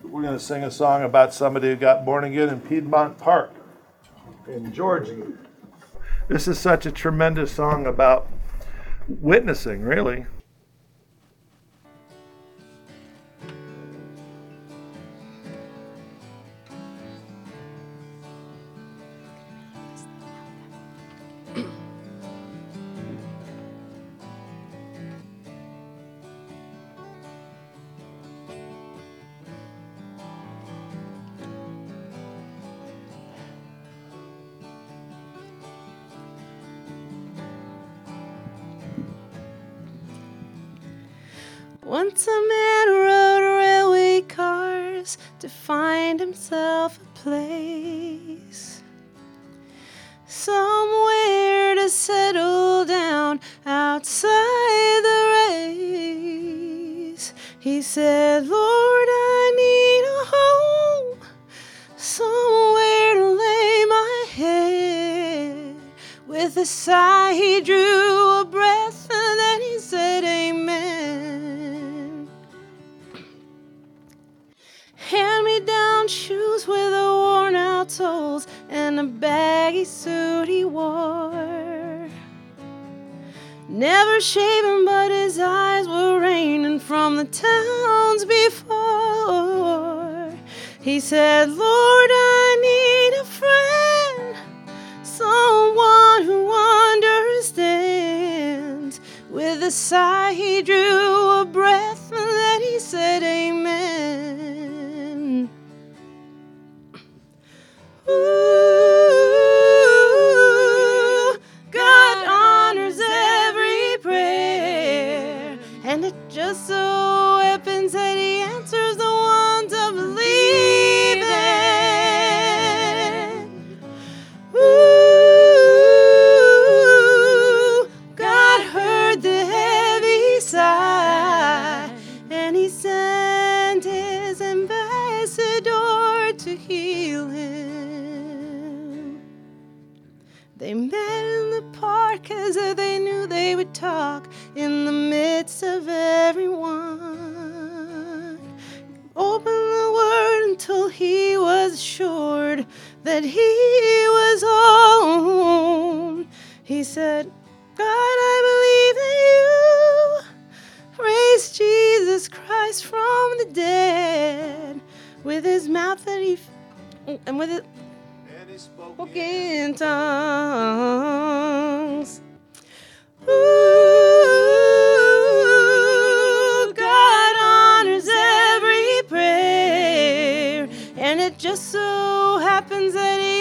we're going to sing a song about somebody who got born again in Piedmont Park in Georgia. This is such a tremendous song about witnessing, really. Once a man rode railway cars to find himself a place, somewhere to settle down outside the race. He said, Lord, I need a home, somewhere to lay my head. With a sigh he drew a breath and then he said, Amen. Hand-me-down shoes with the worn-out soles and a baggy suit he wore. Never shaven, but his eyes were raining from the towns before. He said, Lord, I need a friend, someone who understands. With a sigh he drew a breath and then he said, Amen. Ooh, God honors every prayer, and it just so happens that he answers the ones of believing. Ooh, God heard the heavy sigh, and he sent his ambassador to heal him. They met in the park as they knew they would talk in the midst of everyone. Opened the word until he was assured that he was home. He said, God, I believe that you raised Jesus Christ from the dead. With his mouth that and with it spoke in tongues. Ooh, God honors every prayer, and it just so happens that he